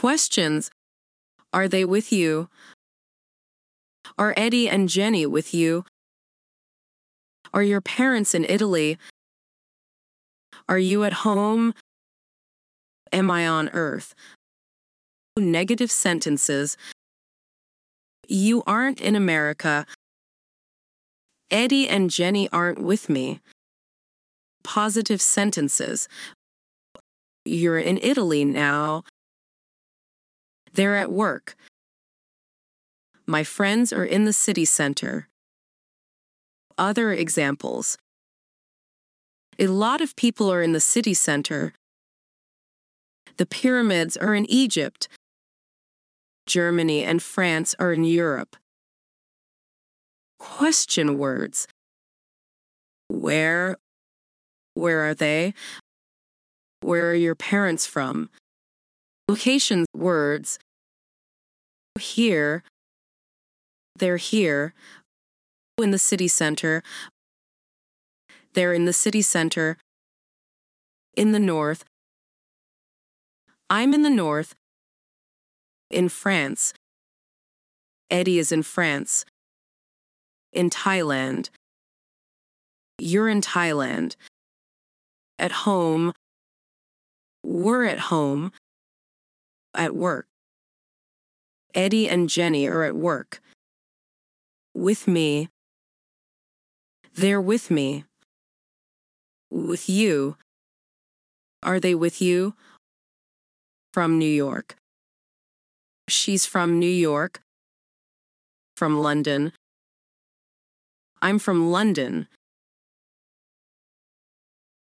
Questions. Are they with you? Are Eddie and Jenny with you? Are your parents in Italy? Are you at home? Am I on Earth? Negative sentences. You aren't in America. Eddie and Jenny aren't with me. Positive sentences. You're in Italy now. They're at work. My friends are in the city center. Other examples. A lot of people are in the city center. The pyramids are in Egypt. Germany and France are in Europe. Question words. Where? Where are they? Where are your parents from? Location words. Here. They're here. In the city center. They're in the city center. In the north. I'm in the north. In France. Eddie is in France. In Thailand. You're in Thailand. At home. We're at home. At work. Eddie and Jenny are at work. With me. They're with me. With you. Are they with you? From New York. She's from New York. From London. I'm from London.